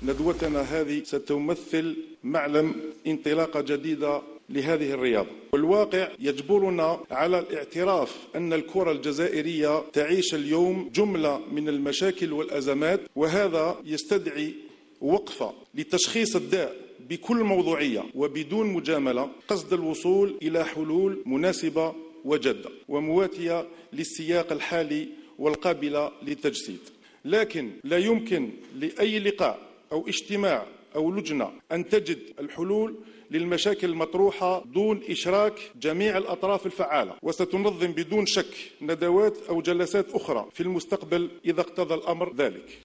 ندوتنا هذه ستمثل معلم انطلاقة جديدة لهذه الرياضة، والواقع يجبرنا على الاعتراف أن الكرة الجزائرية تعيش اليوم جملة من المشاكل والأزمات، وهذا يستدعي وقفة لتشخيص الداء بكل موضوعية وبدون مجاملة قصد الوصول إلى حلول مناسبة وجادة ومواتية للسياق الحالي والقابلة للتجسيد. لكن لا يمكن لأي لقاء أو اجتماع أو لجنة أن تجد الحلول للمشاكل المطروحة دون إشراك جميع الأطراف الفعالة، وستنظم بدون شك ندوات أو جلسات أخرى في المستقبل إذا اقتضى الأمر ذلك.